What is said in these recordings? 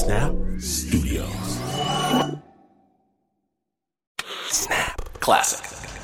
Snap Studios. Snap Classic.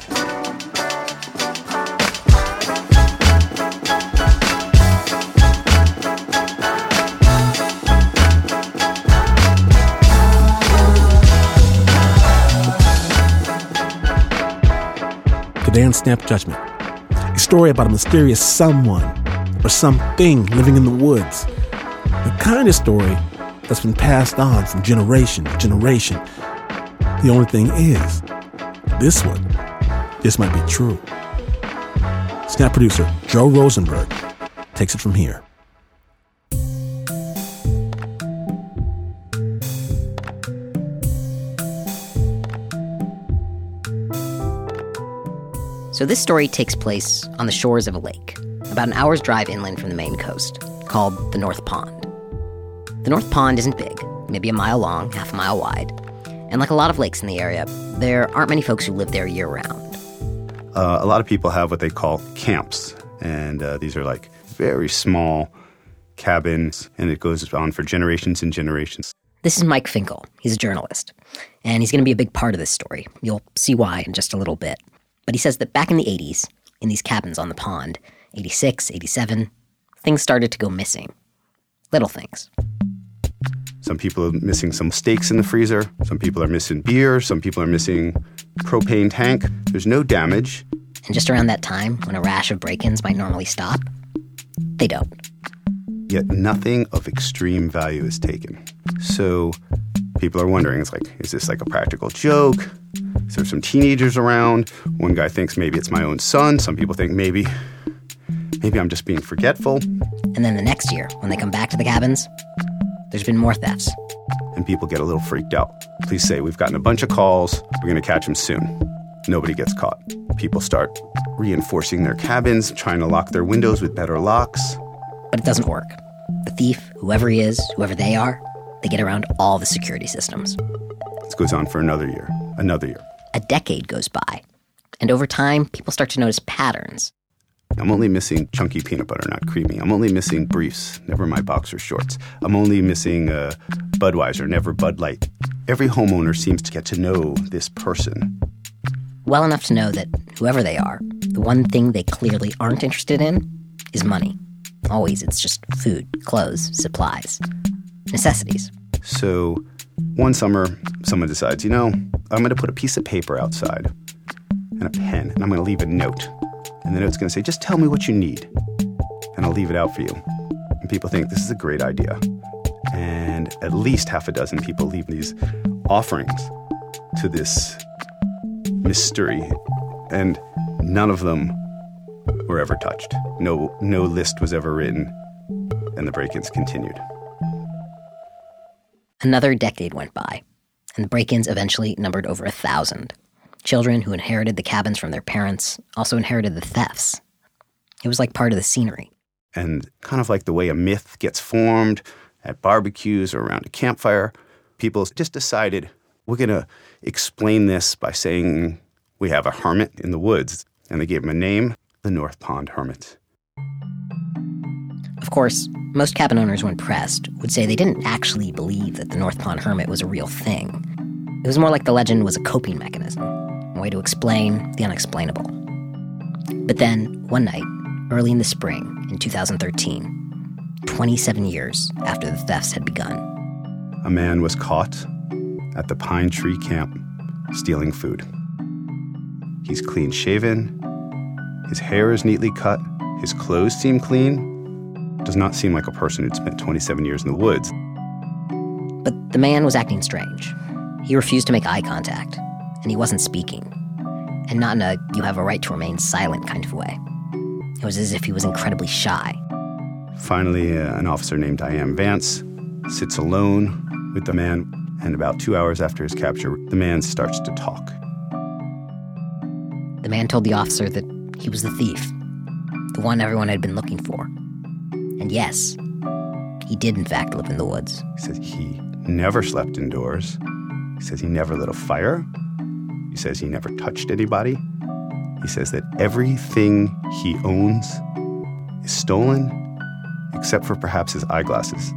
Today on Snap Judgment, a story about a mysterious someone or something living in the woods. The kind of story that's been passed on from generation to generation. The only thing is, this might be true. Snap producer Joe Rosenberg takes it from here. So this story takes place on the shores of a lake, about an hour's drive inland from the Maine coast, called the North Pond. The North Pond isn't big, maybe a mile long, half a mile wide. And like a lot of lakes in the area, there aren't many folks who live there year-round. A lot of people have what they call camps, and these are like very small cabins, and it goes on for generations and generations. This is Mike Finkel. He's a journalist, and he's going to be a big part of this story. You'll see why in just a little bit. But he says that back in the 80s, in these cabins on the pond, 86, 87, things started to go missing. Little things. Some people are missing some steaks in the freezer. Some people are missing beer. Some people are missing propane tank. There's no damage. And just around that time, when a rash of break-ins might normally stop, they don't. Yet nothing of extreme value is taken. So people are wondering, it's like, is this like a practical joke? Is there some teenagers around? One guy thinks maybe it's my own son. Some people think maybe I'm just being forgetful. And then the next year, when they come back to the cabins, there's been more thefts. And people get a little freaked out. Police say, we've gotten a bunch of calls. We're going to catch them soon. Nobody gets caught. People start reinforcing their cabins, trying to lock their windows with better locks. But it doesn't work. The thief, whoever he is, whoever they are, they get around all the security systems. This goes on for another year. A decade goes by, and over time, people start to notice patterns. I'm only missing chunky peanut butter, not creamy. I'm only missing briefs, never my boxer shorts. I'm only missing Budweiser, never Bud Light. Every homeowner seems to get to know this person. Well enough to know that whoever they are, the one thing they clearly aren't interested in is money. Always, it's just food, clothes, supplies, necessities. So one summer, someone decides, I'm going to put a piece of paper outside and a pen, and I'm going to leave a note. And the note's going to say, just tell me what you need, and I'll leave it out for you. And people think this is a great idea. And at least half a dozen people leave these offerings to this mystery, and none of them were ever touched. No list was ever written, and the break-ins continued. Another decade went by, and the break-ins eventually numbered over 1,000. Children who inherited the cabins from their parents also inherited the thefts. It was like part of the scenery. And kind of like the way a myth gets formed at barbecues or around a campfire, people just decided, we're going to explain this by saying we have a hermit in the woods. And they gave him a name, the North Pond Hermit. Of course, most cabin owners, when pressed, would say they didn't actually believe that the North Pond Hermit was a real thing. It was more like the legend was a coping mechanism, a way to explain the unexplainable. But then, one night, early in the spring, in 2013, 27 years after the thefts had begun, a man was caught at the Pine Tree Camp stealing food. He's clean-shaven, his hair is neatly cut, his clothes seem clean. Does not seem like a person who'd spent 27 years in the woods. But the man was acting strange. He refused to make eye contact, and he wasn't speaking. And not in a you have a right to remain silent kind of way. It was as if he was incredibly shy. Finally, an officer named Diane Vance sits alone with the man, and about 2 hours after his capture, the man starts to talk. The man told the officer that he was the thief, the one everyone had been looking for. And yes, he did in fact live in the woods. He says he never slept indoors. He says he never lit a fire. He says he never touched anybody. He says that everything he owns is stolen, except for perhaps his eyeglasses.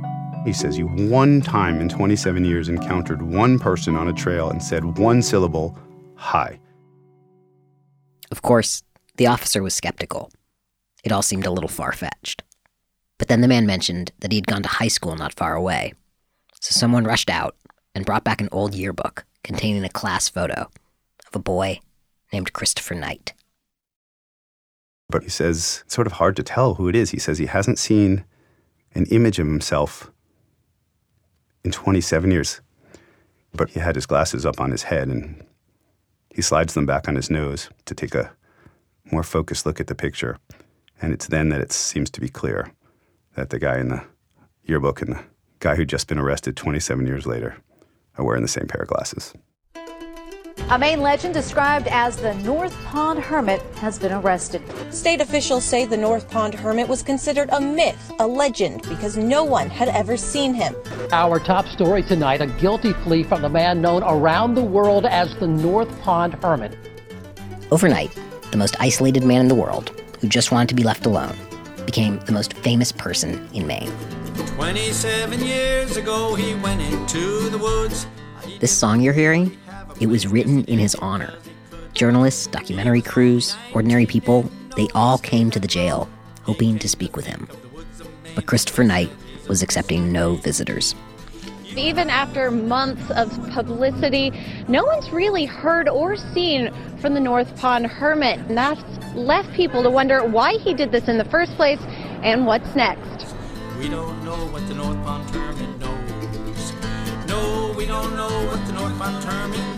He says, you one time in 27 years encountered one person on a trail and said one syllable, hi. Of course, the officer was skeptical. It all seemed a little far-fetched. But then the man mentioned that he had gone to high school not far away. So someone rushed out and brought back an old yearbook containing a class photo of a boy named Christopher Knight. But he says it's sort of hard to tell who it is. He says he hasn't seen an image of himself in 27 years. But he had his glasses up on his head, and he slides them back on his nose to take a more focused look at the picture. And it's then that it seems to be clear that the guy in the yearbook and the guy who'd just been arrested 27 years later are wearing the same pair of glasses. A Maine legend described as the North Pond Hermit has been arrested. State officials say the North Pond Hermit was considered a myth, a legend, because no one had ever seen him. Our top story tonight, a guilty plea from the man known around the world as the North Pond Hermit. Overnight, the most isolated man in the world, who just wanted to be left alone, became the most famous person in Maine. 27 years ago, he went into the woods. This song you're hearing, it was written in his honor. Journalists, documentary crews, ordinary people, they all came to the jail hoping to speak with him. But Christopher Knight was accepting no visitors. Even after months of publicity, no one's really heard or seen from the North Pond Hermit. And that's left people to wonder why he did this in the first place and what's next. We don't know what the North Pond Hermit knows. No, we don't know what the North Pond Hermit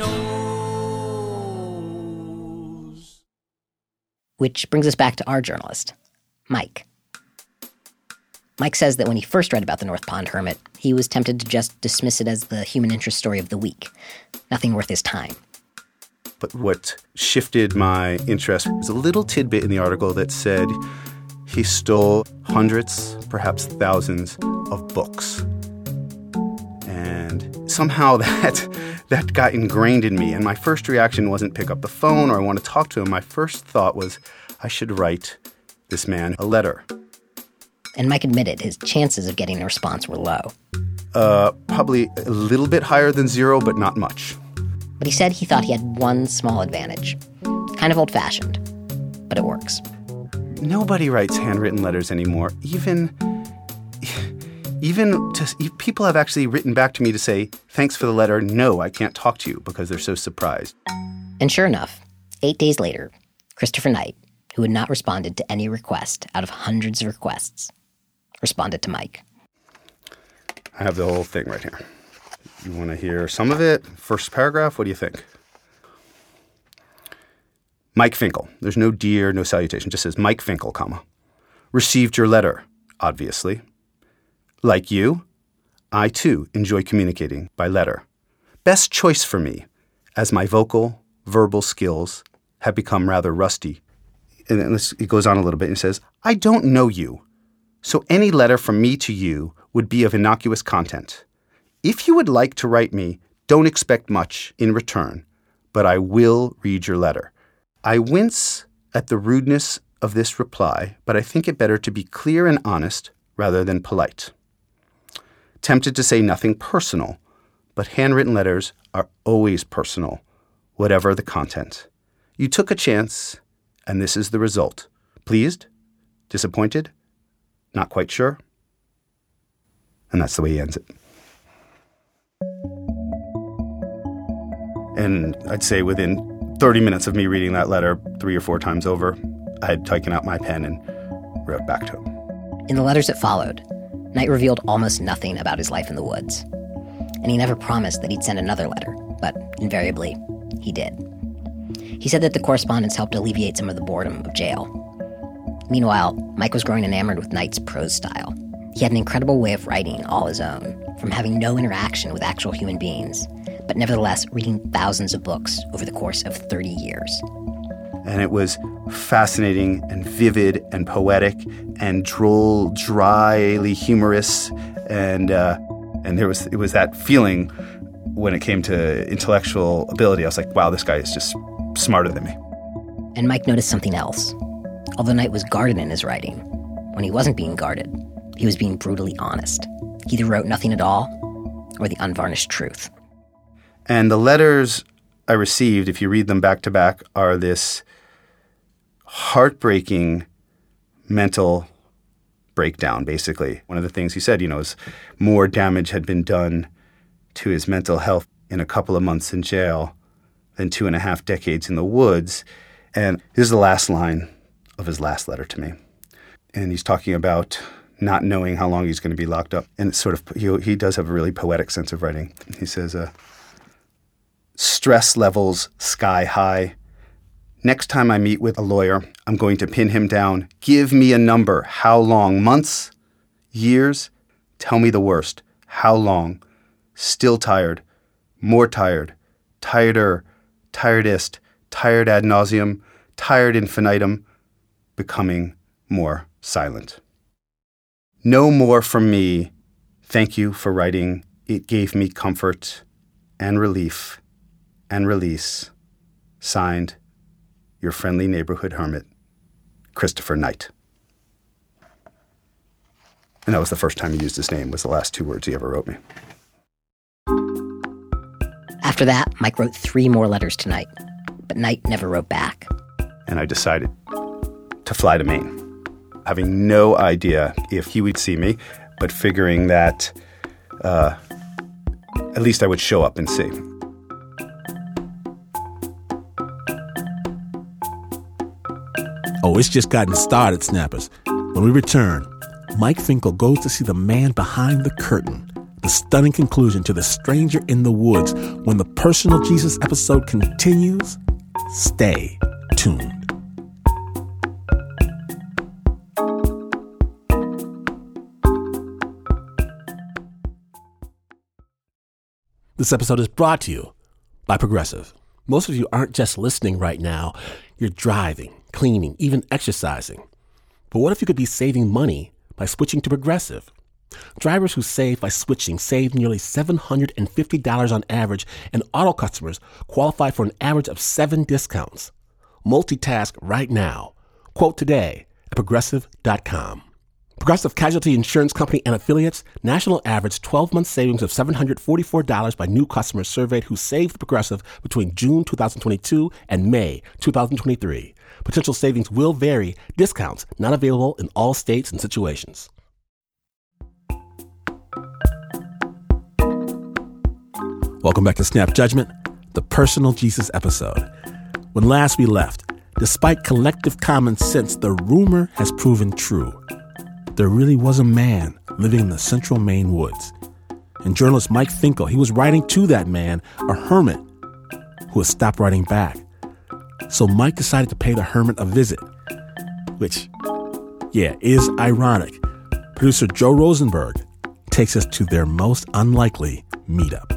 knows. Which brings us back to our journalist, Mike. Mike says that when he first read about the North Pond Hermit, he was tempted to just dismiss it as the human interest story of the week. Nothing worth his time. But what shifted my interest was a little tidbit in the article that said he stole hundreds, perhaps thousands of books. And somehow that got ingrained in me. And my first reaction wasn't pick up the phone or I want to talk to him. My first thought was I should write this man a letter. And Mike admitted his chances of getting a response were low. Probably a little bit higher than zero, but not much. But he said he thought he had one small advantage. Kind of old-fashioned, but it works. Nobody writes handwritten letters anymore. Even people have actually written back to me to say, thanks for the letter, no, I can't talk to you, because they're so surprised. And sure enough, 8 days later, Christopher Knight, who had not responded to any request out of hundreds of requests, responded to Mike. I have the whole thing right here. You want to hear some of it? First paragraph, what do you think? Mike Finkel. There's no dear, no salutation. Just says Mike Finkel, comma. Received your letter, obviously. Like you, I too enjoy communicating by letter. Best choice for me, as my verbal skills have become rather rusty. And then it goes on a little bit and says, I don't know you, so any letter from me to you would be of innocuous content. If you would like to write me, don't expect much in return, but I will read your letter. I wince at the rudeness of this reply, but I think it better to be clear and honest rather than polite. Tempted to say nothing personal, but handwritten letters are always personal, whatever the content. You took a chance, and this is the result. Pleased? Disappointed? Not quite sure? And that's the way he ends it. And I'd say within 30 minutes of me reading that letter 3 or 4 times over, I had taken out my pen and wrote back to him. In the letters that followed, Knight revealed almost nothing about his life in the woods. And he never promised that he'd send another letter, but invariably, he did. He said that the correspondence helped alleviate some of the boredom of jail. Meanwhile, Mike was growing enamored with Knight's prose style. He had an incredible way of writing all his own, from having no interaction with actual human beings, but nevertheless reading thousands of books over the course of 30 years. And it was fascinating and vivid and poetic and droll, dryly humorous, and it was that feeling when it came to intellectual ability. I was like, wow, this guy is just smarter than me. And Mike noticed something else. Although Knight was guarded in his writing, when he wasn't being guarded, he was being brutally honest. He either wrote nothing at all or the unvarnished truth. And the letters I received, if you read them back to back, are this heartbreaking mental breakdown, basically. One of the things he said, is more damage had been done to his mental health in a couple of months in jail than 2.5 decades in the woods. And this is the last line of his last letter to me. And he's talking about not knowing how long he's going to be locked up. And it's sort of, he does have a really poetic sense of writing. He says, stress levels sky high. Next time I meet with a lawyer, I'm going to pin him down. Give me a number. How long? Months? Years? Tell me the worst. How long? Still tired. More tired. Tireder. Tiredest. Tired ad nauseum. Tired infinitum. Becoming more silent. No more from me. Thank you for writing. It gave me comfort and relief and release. Signed, your friendly neighborhood hermit, Christopher Knight. And that was the first time he used his name, was the last 2 words he ever wrote me. After that, Mike wrote 3 more letters to Knight, but Knight never wrote back. And I decided to fly to Maine, having no idea if he would see me, but figuring that at least I would show up and see. Oh, it's just gotten started, Snappers. When we return, Mike Finkel goes to see the man behind the curtain, the stunning conclusion to The Stranger in the Woods. When the Personal Jesus episode continues, stay tuned. This episode is brought to you by Progressive. Most of you aren't just listening right now. You're driving, cleaning, even exercising. But what if you could be saving money by switching to Progressive? Drivers who save by switching save nearly $750 on average, and auto customers qualify for an average of 7 discounts. Multitask right now. Quote today at Progressive.com. Progressive Casualty Insurance Company and affiliates, national average 12-month savings of $744 by new customers surveyed who saved Progressive between June 2022 and May 2023. Potential savings will vary. Discounts not available in all states and situations. Welcome back to Snap Judgment, the Personal Jesus episode. When last we left, despite collective common sense, the rumor has proven true. There really was a man living in the central Maine woods. And journalist Mike Finkel, he was writing to that man, a hermit, who had stopped writing back. So Mike decided to pay the hermit a visit, which, is ironic. Producer Joe Rosenberg takes us to their most unlikely meetup.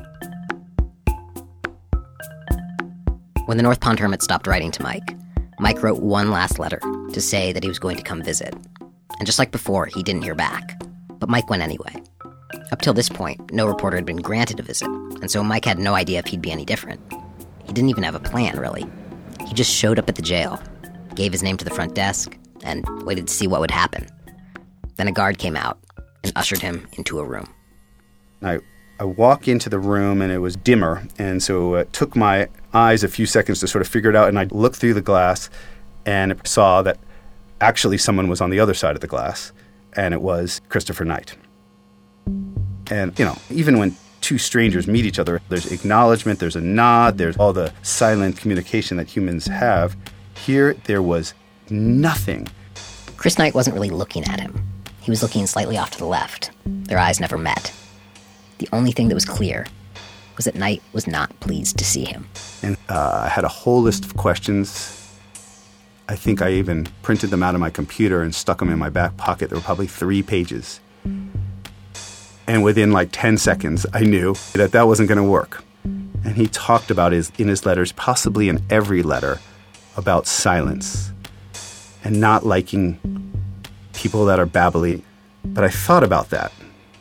When the North Pond hermit stopped writing to Mike, Mike wrote one last letter to say that he was going to come visit. And just like before, he didn't hear back. But Mike went anyway. Up till this point, no reporter had been granted a visit, and so Mike had no idea if he'd be any different. He didn't even have a plan, really. He just showed up at the jail, gave his name to the front desk, and waited to see what would happen. Then a guard came out and ushered him into a room. I walk into the room, and it was dimmer, and so it took my eyes a few seconds to sort of figure it out, and I looked through the glass and saw that actually someone was on the other side of the glass, and it was Christopher Knight. And, even when 2 strangers meet each other, there's acknowledgement, there's a nod, there's all the silent communication that humans have. Here, there was nothing. Chris Knight wasn't really looking at him. He was looking slightly off to the left. Their eyes never met. The only thing that was clear was that Knight was not pleased to see him. And I had a whole list of questions. I think I even printed them out of my computer and stuck them in my back pocket. There were probably 3 pages. And within 10 seconds, I knew that wasn't going to work. And he talked about in his letters, possibly in every letter, about silence and not liking people that are babbly. But I thought about that.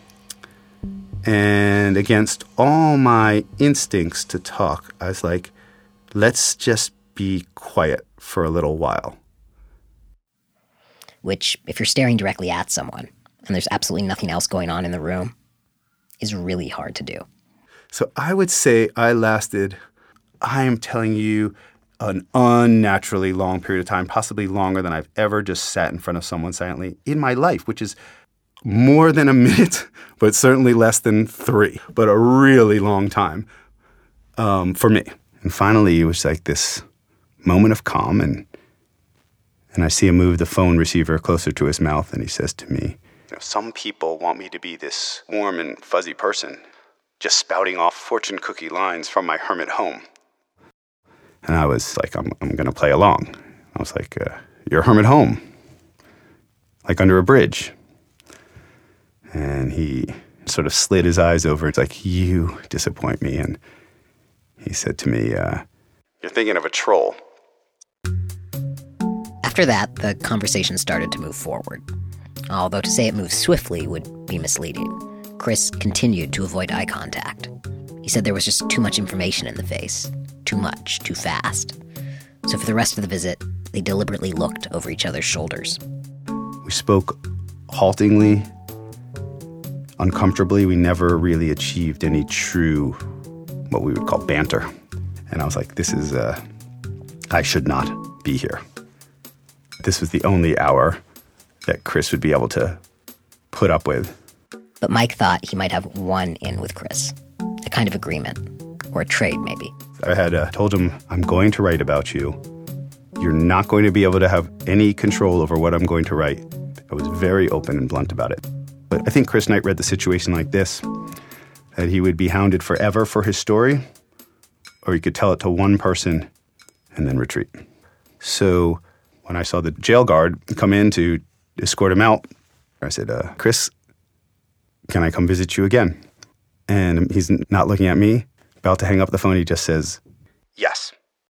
And against all my instincts to talk, I was like, let's just be quiet for a little while. Which, if you're staring directly at someone, and there's absolutely nothing else going on in the room, is really hard to do. So I would say I lasted, I am telling you, an unnaturally long period of time, possibly longer than I've ever just sat in front of someone silently in my life, which is more than a minute, but certainly less than 3, but a really long time for me. And finally, it was like this moment of calm, and I see him move the phone receiver closer to his mouth, and he says to me, some people want me to be this warm and fuzzy person, just spouting off fortune cookie lines from my hermit home. And I was like, I'm going to play along. I was like, your hermit home, like under a bridge. And he sort of slid his eyes over. It's like, you disappoint me. And he said to me, you're thinking of a troll. After that, the conversation started to move forward. Although to say it moved swiftly would be misleading. Chris continued to avoid eye contact. He said there was just too much information in the face. Too much, too fast. So for the rest of the visit, they deliberately looked over each other's shoulders. We spoke haltingly, uncomfortably. We never really achieved any true, what we would call banter. And I was like, this is, I should not be here. This was the only hour that Chris would be able to put up with. But Mike thought he might have one in with Chris. A kind of agreement. Or a trade, maybe. I had told him, I'm going to write about you. You're not going to be able to have any control over what I'm going to write. I was very open and blunt about it. But I think Chris Knight read the situation like this, that he would be hounded forever for his story, or he could tell it to one person and then retreat. So when I saw the jail guard come in to escort him out, I said, Chris, can I come visit you again? And he's not looking at me. About to hang up the phone, he just says, yes.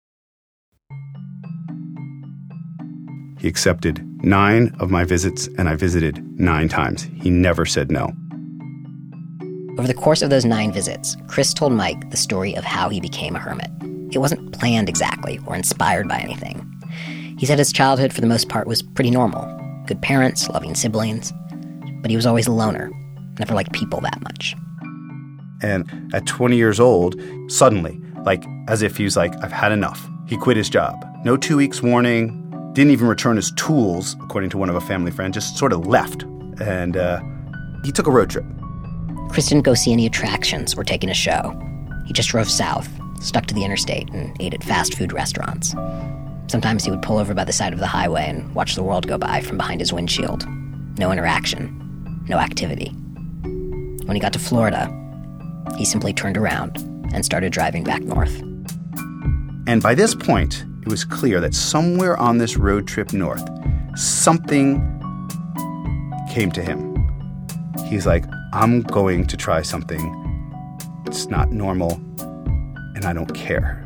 He accepted 9 of my visits, and I visited 9 times. He never said no. Over the course of those 9 visits, Chris told Mike the story of how he became a hermit. It wasn't planned exactly or inspired by anything. He said his childhood, for the most part, was pretty normal. Good parents, loving siblings. But he was always a loner. Never liked people that much. And at 20 years old, suddenly, like as if he was like, I've had enough. He quit his job. No 2 weeks warning, didn't even return his tools, according to one of a family friend, just sort of left. And he took a road trip. Chris didn't go see any attractions or take in a show. He just drove south, stuck to the interstate, and ate at fast food restaurants. Sometimes he would pull over by the side of the highway and watch the world go by from behind his windshield. No interaction, no activity. When he got to Florida, he simply turned around and started driving back north. And by this point, it was clear that somewhere on this road trip north, something came to him. He's like, I'm going to try something. It's not normal, and I don't care.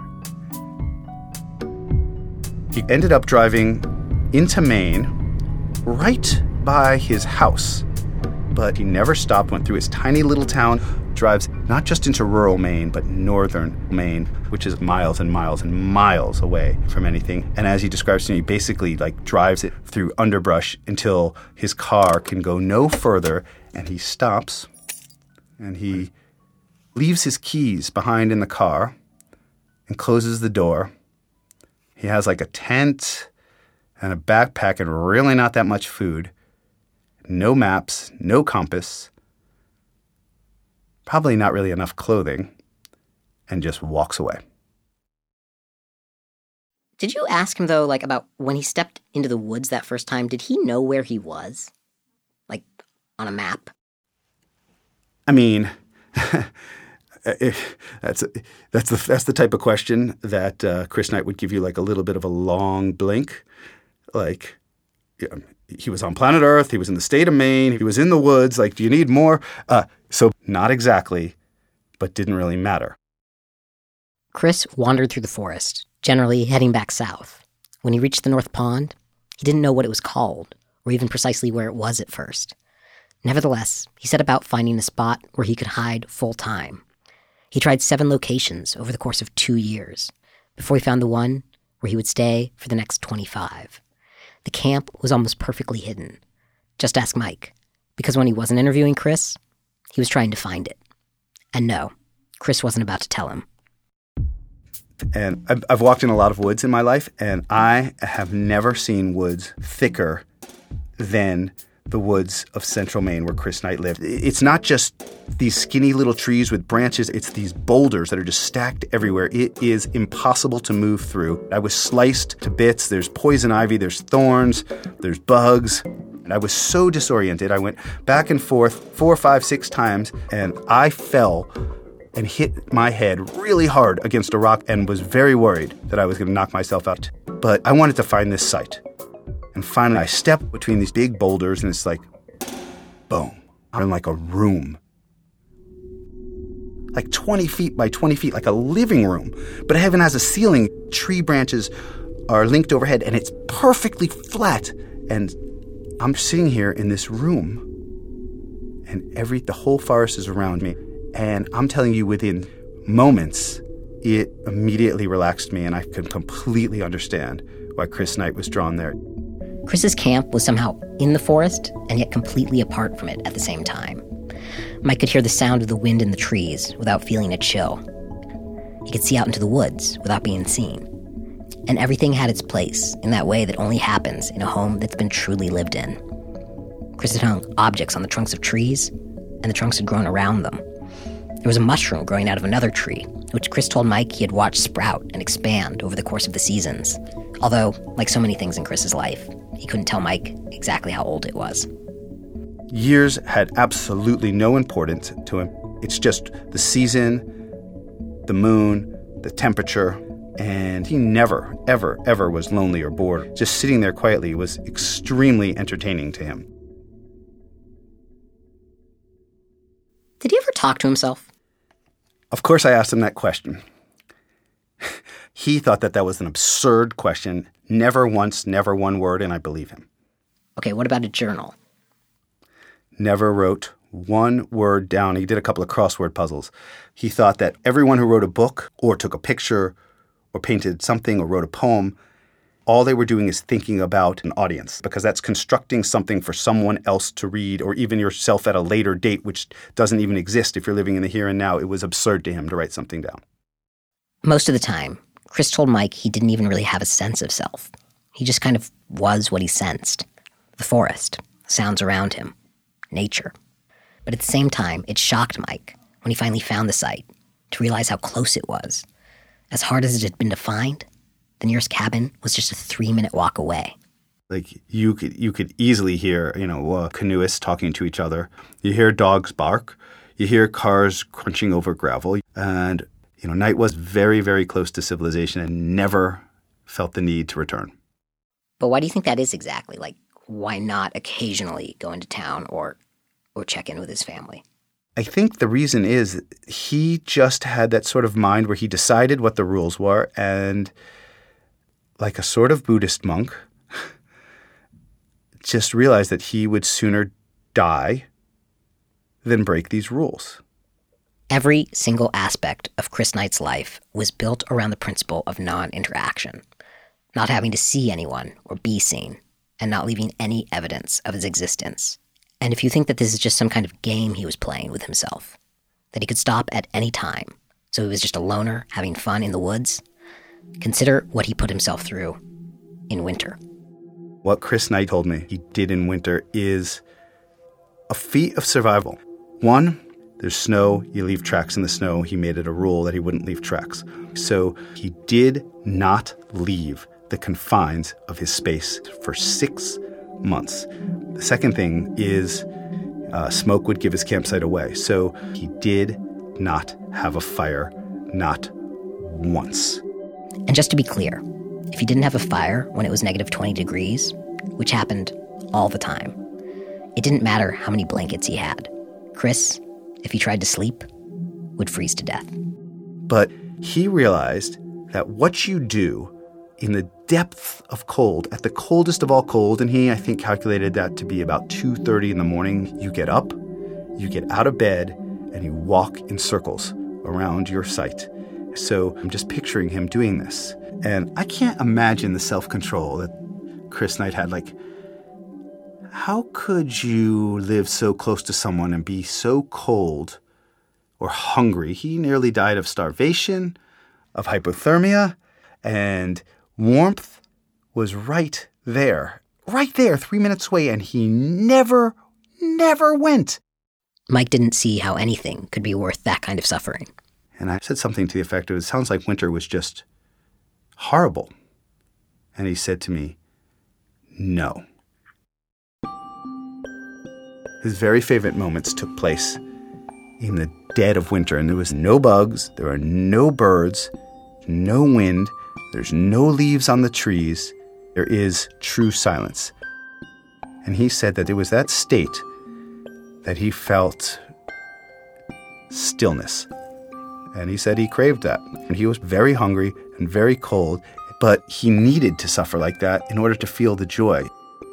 He ended up driving into Maine, right by his house. But he never stopped, went through his tiny little town, drives not just into rural Maine, but northern Maine, which is miles and miles and miles away from anything. And as he describes to me, basically like drives it through underbrush until his car can go no further, and he stops, and he leaves his keys behind in the car and closes the door. He has like a tent and a backpack and really not that much food. No maps, no compass, probably not really enough clothing, and just walks away. Did you ask him, though, like about when he stepped into the woods that first time, did he know where he was? Like, on a map? I mean, that's the type of question that Chris Knight would give you like a little bit of a long blink. Like, he was on planet Earth, he was in the state of Maine, he was in the woods, like, do you need more? So not exactly, but didn't really matter. Chris wandered through the forest, generally heading back south. When he reached the North Pond, he didn't know what it was called, or even precisely where it was at first. Nevertheless, he set about finding a spot where he could hide full-time. He tried 7 locations over the course of 2 years, before he found the one where he would stay for the next 25. The camp was almost perfectly hidden. Just ask Mike. Because when he wasn't interviewing Chris, he was trying to find it. And no, Chris wasn't about to tell him. And I've walked in a lot of woods in my life, and I have never seen woods thicker than the woods of central Maine where Chris Knight lived. It's not just these skinny little trees with branches, it's these boulders that are just stacked everywhere. It is impossible to move through. I was sliced to bits. There's poison ivy, there's thorns, there's bugs. And I was so disoriented. I went back and forth 4, 5, 6 times, and I fell and hit my head really hard against a rock and was very worried that I was going to knock myself out. But I wanted to find this site. And finally, I stepped between these big boulders, and it's like, boom. I'm in like a room. Like 20 feet by 20 feet, like a living room. But it even has a ceiling. Tree branches are linked overhead, and it's perfectly flat. And I'm sitting here in this room, and the whole forest is around me. And I'm telling you, within moments, it immediately relaxed me, and I could completely understand why Chris Knight was drawn there. Chris's camp was somehow in the forest and yet completely apart from it at the same time. Mike could hear the sound of the wind in the trees without feeling a chill. He could see out into the woods without being seen. And everything had its place in that way that only happens in a home that's been truly lived in. Chris had hung objects on the trunks of trees, and the trunks had grown around them. There was a mushroom growing out of another tree, which Chris told Mike he had watched sprout and expand over the course of the seasons. Although, like so many things in Chris's life, he couldn't tell Mike exactly how old it was. Years had absolutely no importance to him. It's just the season, the moon, the temperature, and he never, ever, ever was lonely or bored. Just sitting there quietly was extremely entertaining to him. Did he ever talk to himself? Of course I asked him that question. He thought that was an absurd question. Never once, never one word, and I believe him. Okay, what about a journal? Never wrote one word down. He did a couple of crossword puzzles. He thought that everyone who wrote a book or took a picture or painted something or wrote a poem, all they were doing is thinking about an audience, because that's constructing something for someone else to read, or even yourself at a later date, which doesn't even exist if you're living in the here and now. It was absurd to him to write something down. Most of the time, Chris told Mike he didn't even really have a sense of self. He just kind of was what he sensed. The forest, sounds around him, nature. But at the same time, it shocked Mike when he finally found the site to realize how close it was. As hard as it had been to find, the nearest cabin was just a 3-minute walk away. Like you could easily hear, canoeists talking to each other. You hear dogs bark. You hear cars crunching over gravel. And, Knight was very, very close to civilization and never felt the need to return. But why do you think that is exactly? Like, why not occasionally go into town or check in with his family? I think the reason is he just had that sort of mind where he decided what the rules were, and like a sort of Buddhist monk, just realized that he would sooner die than break these rules. Every single aspect of Chris Knight's life was built around the principle of non-interaction, not having to see anyone or be seen, and not leaving any evidence of his existence. And if you think that this is just some kind of game he was playing with himself, that he could stop at any time, so he was just a loner having fun in the woods, consider what he put himself through in winter. What Chris Knight told me he did in winter is a feat of survival. One, there's snow, you leave tracks in the snow. He made it a rule that he wouldn't leave tracks. So he did not leave the confines of his space for 6 months. The second thing is smoke would give his campsite away. So he did not have a fire, not once. And just to be clear, if he didn't have a fire when it was negative 20 degrees, which happened all the time, it didn't matter how many blankets he had. Chris, if he tried to sleep, would freeze to death. But he realized that what you do in the depth of cold, at the coldest of all cold, and he, I think, calculated that to be about 2:30 in the morning, you get up, you get out of bed, and you walk in circles around your site. So I'm just picturing him doing this. And I can't imagine the self-control that Chris Knight had. Like, how could you live so close to someone and be so cold or hungry? He nearly died of starvation, of hypothermia, and warmth was right there, 3 minutes away, and he never went. Mike didn't see how anything could be worth that kind of suffering. And I said something to the effect of, it sounds like winter was just horrible. And he said to me, no. His very favorite moments took place in the dead of winter, and there was no bugs, there are no birds, no wind, there's no leaves on the trees. There is true silence. And he said that it was that state that he felt stillness. And he said he craved that. And he was very hungry and very cold, but he needed to suffer like that in order to feel the joy.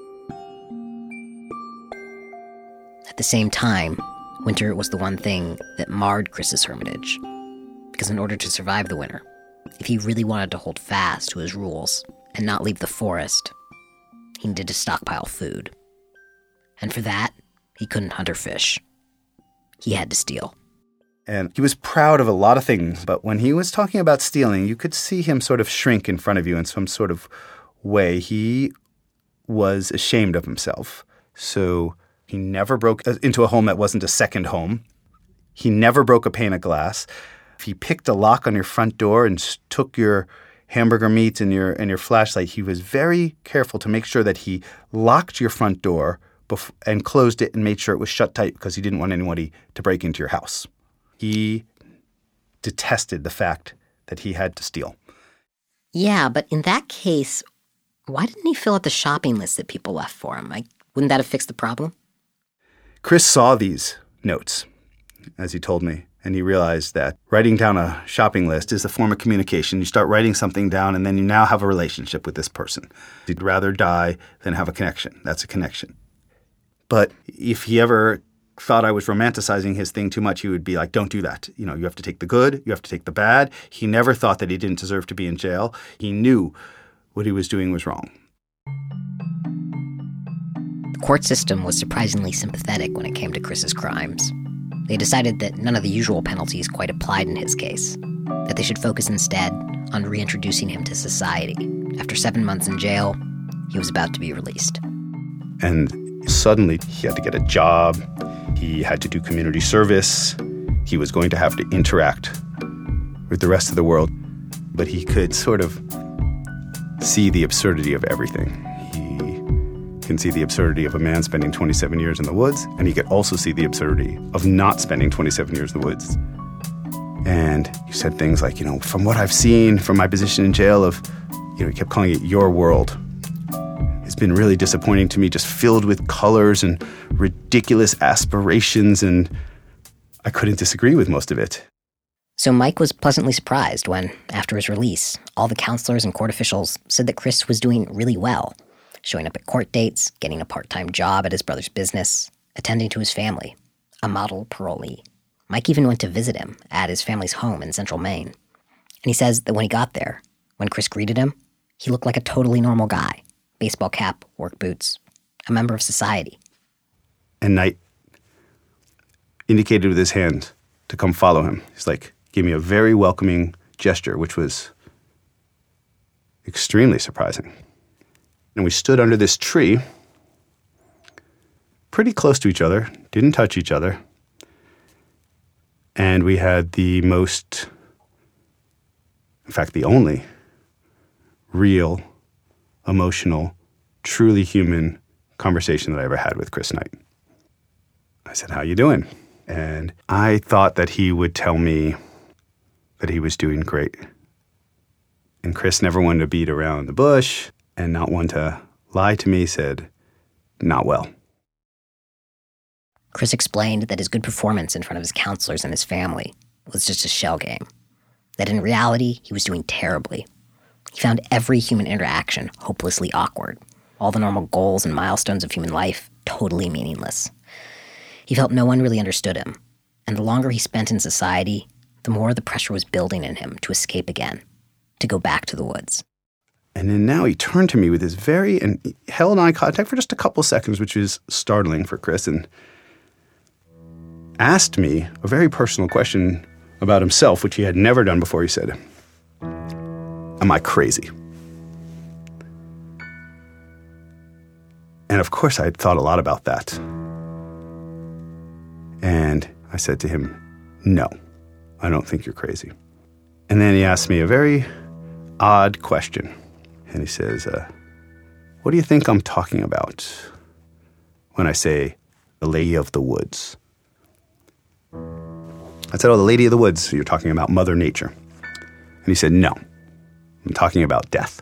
At the same time, winter was the one thing that marred Chris's hermitage. Because in order to survive the winter, if he really wanted to hold fast to his rules and not leave the forest, he needed to stockpile food. And for that, he couldn't hunt or fish. He had to steal. And he was proud of a lot of things, but when he was talking about stealing, you could see him sort of shrink in front of you in some sort of way. He was ashamed of himself. So he never broke into a home that wasn't a second home. He never broke a pane of glass. If he picked a lock on your front door and took your hamburger meat and your flashlight, he was very careful to make sure that he locked your front door and closed it and made sure it was shut tight because he didn't want anybody to break into your house. He detested the fact that he had to steal. Yeah, but in that case, why didn't he fill out the shopping list that people left for him? Wouldn't that have fixed the problem? Chris saw these notes, as he told me, and he realized that writing down a shopping list is a form of communication. You start writing something down, and then you now have a relationship with this person. He'd rather die than have a connection. That's a connection. But if he ever thought I was romanticizing his thing too much, he would be like, don't do that. You have to take the good, you have to take the bad. He never thought that he didn't deserve to be in jail. He knew what he was doing was wrong. The court system was surprisingly sympathetic when it came to Chris's crimes. They decided that none of the usual penalties quite applied in his case, that they should focus instead on reintroducing him to society. After 7 months in jail, he was about to be released. And suddenly, he had to get a job. He had to do community service. He was going to have to interact with the rest of the world. But he could sort of see the absurdity of everything. He can see the absurdity of a man spending 27 years in the woods, and he could also see the absurdity of not spending 27 years in the woods. And he said things like, from what I've seen from my position in jail he kept calling it your world. It's been really disappointing to me, just filled with colors and ridiculous aspirations, and I couldn't disagree with most of it. So Mike was pleasantly surprised when, after his release, all the counselors and court officials said that Chris was doing really well, showing up at court dates, getting a part-time job at his brother's business, attending to his family, a model parolee. Mike even went to visit him at his family's home in central Maine. And he says that when he got there, when Chris greeted him, he looked like a totally normal guy. Baseball cap, work boots, a member of society. And Knight indicated with his hand to come follow him. He's like, gave me a very welcoming gesture, which was extremely surprising. And we stood under this tree, pretty close to each other, didn't touch each other. And we had the most, in fact, the only real, emotional, truly human conversation that I ever had with Chris Knight. I said, how you doing? And I thought that he would tell me that he was doing great. And Chris, never one to beat around the bush and not one to lie to me, said, not well. Chris explained that his good performance in front of his counselors and his family was just a shell game. That in reality, he was doing terribly. He found every human interaction hopelessly awkward, all the normal goals and milestones of human life totally meaningless. He felt no one really understood him, and the longer he spent in society, the more the pressure was building in him to escape again, to go back to the woods. And then now he turned to me with his and he held eye contact for just a couple seconds, which is startling for Chris, and asked me a very personal question about himself, which he had never done before. He said, "Am I crazy?" And of course, I had thought a lot about that. And I said to him, "No, I don't think you're crazy." And then he asked me a very odd question. And he says, "What do you think I'm talking about when I say the Lady of the Woods?" I said, "Oh, the Lady of the Woods, you're talking about Mother Nature." And he said, "No, I'm talking about death."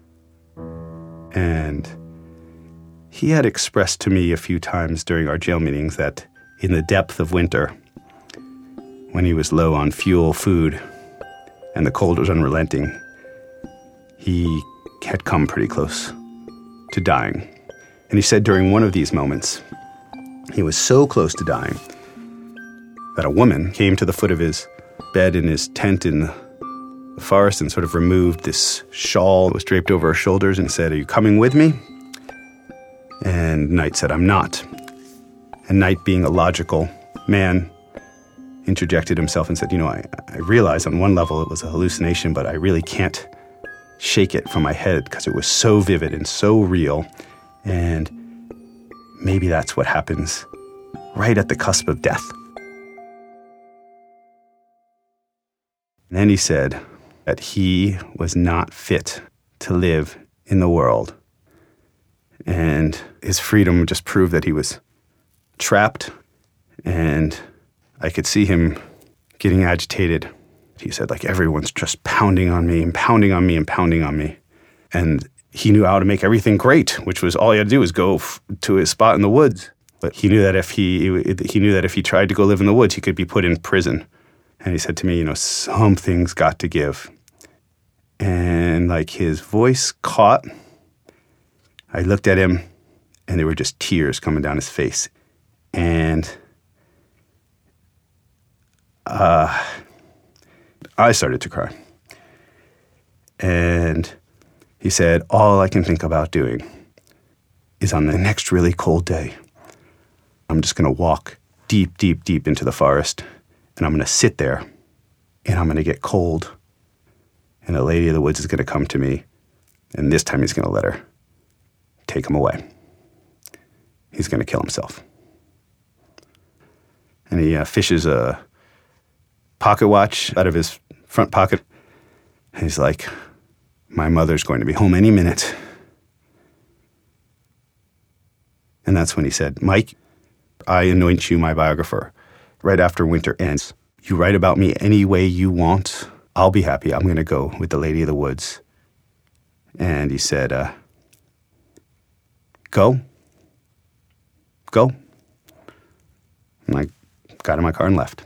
And he had expressed to me a few times during our jail meetings that in the depth of winter, when he was low on fuel, food, and the cold was unrelenting, he had come pretty close to dying. And he said during one of these moments, he was so close to dying that a woman came to the foot of his bed in his tent in the forest and sort of removed this shawl that was draped over her shoulders and said, "Are you coming with me?" And Knight said, "I'm not." And Knight, being a logical man, interjected himself and said, I realize on one level it was a hallucination, but I really can't shake it from my head because it was so vivid and so real. And maybe that's what happens right at the cusp of death. And then he said that he was not fit to live in the world. And his freedom just proved that he was trapped. And I could see him getting agitated. He said, everyone's just pounding on me and pounding on me and pounding on me. And he knew how to make everything great, which was all he had to do was go to his spot in the woods. But he knew that if he tried to go live in the woods, he could be put in prison. And he said to me, something's got to give. And his voice caught. I looked at him, and there were just tears coming down his face. And I started to cry. And he said, all I can think about doing is on the next really cold day, I'm just going to walk deep, deep, deep into the forest, and I'm going to sit there, and I'm going to get cold, and the Lady of the Woods is going to come to me, and this time he's going to let her take him away. He's going to kill himself. And he fishes a pocket watch out of his front pocket. And he's like, my mother's going to be home any minute. And that's when he said, Mike, I anoint you my biographer. Right after winter ends, you write about me any way you want. I'll be happy. I'm going to go with the Lady of the Woods. And he said, go. And I got in my car and left.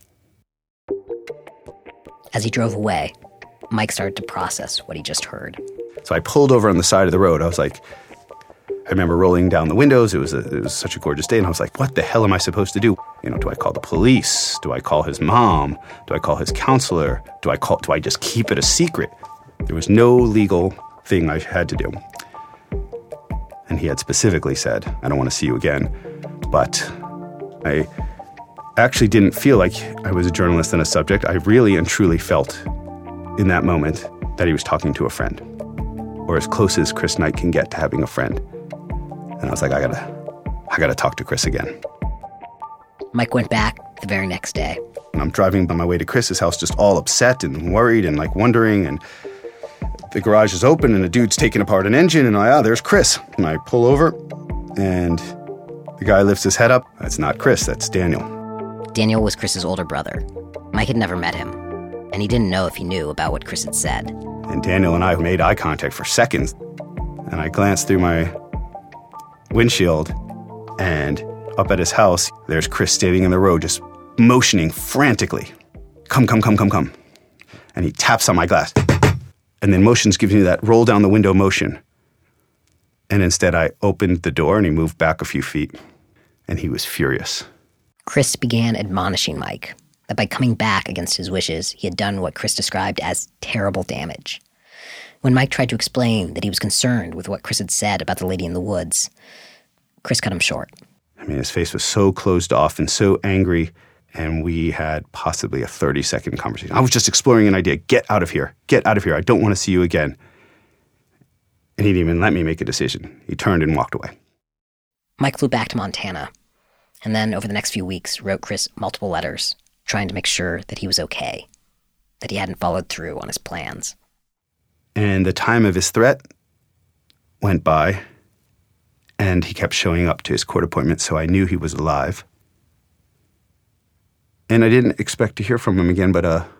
As he drove away, Mike started to process what he just heard. So I pulled over on the side of the road. I was like, I remember rolling down the windows. It was such a gorgeous day. And I was like, what the hell am I supposed to do? Do I call the police? Do I call his mom? Do I call his counselor? Do I just keep it a secret? There was no legal thing I had to do. And he had specifically said, I don't want to see you again. But I actually didn't feel like I was a journalist and a subject. I really and truly felt in that moment that he was talking to a friend, or as close as Chris Knight can get to having a friend. And I was like, I gotta talk to Chris again. Mike went back the very next day. And I'm driving on my way to Chris's house, just all upset and worried and wondering. And the garage is open and the dude's taking apart an engine. And there's Chris. And I pull over and the guy lifts his head up. That's not Chris, that's Daniel. Daniel was Chris's older brother. Mike had never met him, and he didn't know if he knew about what Chris had said. And Daniel and I made eye contact for seconds. And I glanced through my windshield, and up at his house, there's Chris standing in the road, just motioning frantically. Come. And he taps on my glass. And then motions gives me that roll down the window motion. And instead I opened the door and he moved back a few feet. And he was furious. Chris began admonishing Mike that by coming back against his wishes, he had done what Chris described as terrible damage. When Mike tried to explain that he was concerned with what Chris had said about the lady in the woods, Chris cut him short. I mean, his face was so closed off and so angry, and we had possibly a 30-second conversation. I was just exploring an idea. Get out of here. Get out of here. I don't want to see you again. And he didn't even let me make a decision. He turned and walked away. Mike flew back to Montana, and then over the next few weeks wrote Chris multiple letters, trying to make sure that he was okay, that he hadn't followed through on his plans. And the time of his threat went by, and he kept showing up to his court appointment, so I knew he was alive. And I didn't expect to hear from him again, but a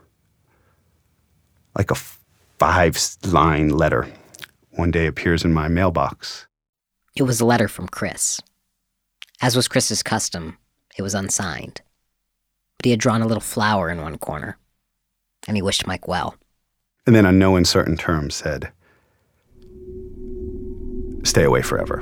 5-line letter one day appears in my mailbox. It was a letter from Chris. As was Chris's custom, it was unsigned. But he had drawn a little flower in one corner, and he wished Mike well. And then on no uncertain terms said, "Stay away forever."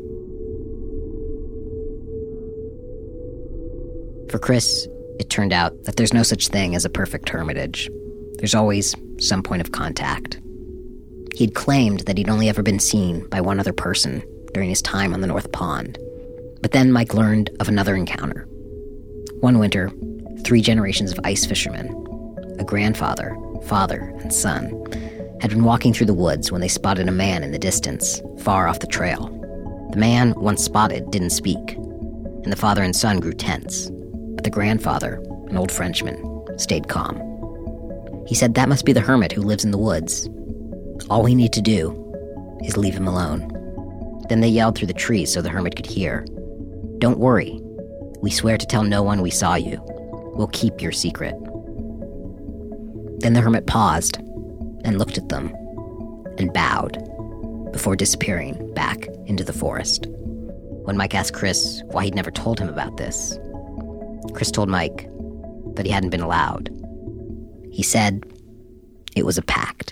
For Chris, it turned out that there's no such thing as a perfect hermitage. There's always some point of contact. He'd claimed that he'd only ever been seen by one other person during his time on the North Pond. But then Mike learned of another encounter. One winter, 3 generations of ice fishermen, a grandfather, father, and son, had been walking through the woods when they spotted a man in the distance, far off the trail. The man, once spotted, didn't speak, and the father and son grew tense. But the grandfather, an old Frenchman, stayed calm. He said that must be the hermit who lives in the woods. All we need to do is leave him alone. Then they yelled through the trees so the hermit could hear. "Don't worry. We swear to tell no one we saw you. We'll keep your secret." Then the hermit paused and looked at them and bowed before disappearing back into the forest. When Mike asked Chris why he'd never told him about this, Chris told Mike that he hadn't been allowed. He said it was a pact.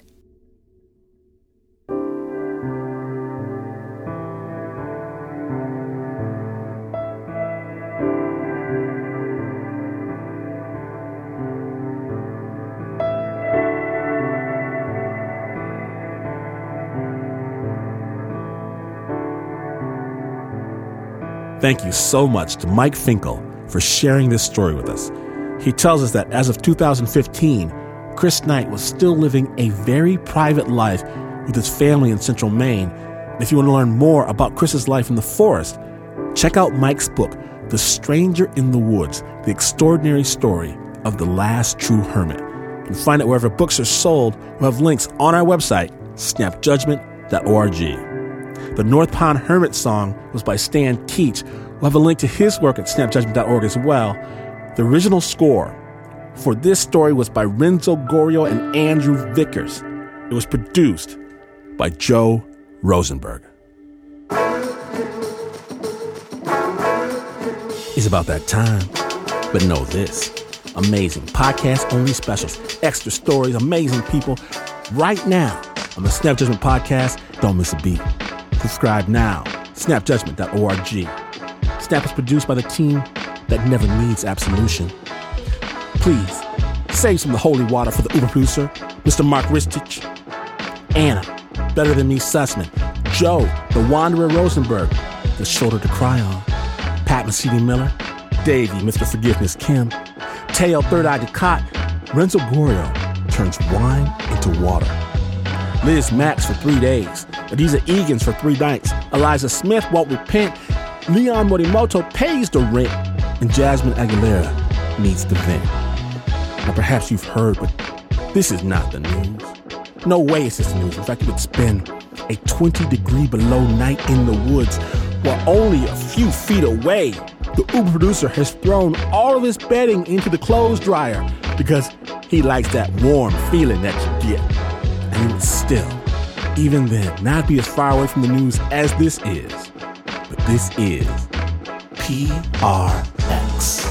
Thank you so much to Mike Finkel for sharing this story with us. He tells us that as of 2015, Chris Knight was still living a very private life with his family in Central Maine. And if you want to learn more about Chris's life in the forest, check out Mike's book, The Stranger in the Woods, The Extraordinary Story of the Last True Hermit. You can find it wherever books are sold. We'll have links on our website, snapjudgment.org. The North Pond Hermit song was by Stan Keach. We'll have a link to his work at snapjudgment.org as well. The original score for this story was by Renzo Gorio and Andrew Vickers. It was produced by Joe Rosenberg. It's about that time. But know this, amazing podcast-only specials, extra stories, amazing people. Right now on the Snap Judgment Podcast, don't miss a beat. Subscribe now, snapjudgment.org. Snap is produced by the team that never needs absolution. Please, save some of the holy water for the Uber producer, Mr. Mark Ristich, Anna, Better Than Me Sussman, Joe, the Wanderer Rosenberg, the Shoulder to Cry On, Pat Mesiti-Miller, Davey, Mr. Forgiveness Kim, Teo Third Eye Ducat, Renzo Gorio turns wine into water, Liz Max for 3 days, Adiza Egan's for 3 nights, Eliza Smith won't repent, Leon Morimoto pays the rent, and Jasmine Aguilera needs the vent. Now perhaps you've heard, but this is not the news. No way is this the news. In fact, you would spend a 20-degree below night in the woods while only a few feet away, the Uber producer has thrown all of his bedding into the clothes dryer because he likes that warm feeling that you get. And you would still, even then, not be as far away from the news as this is. But this is PRX.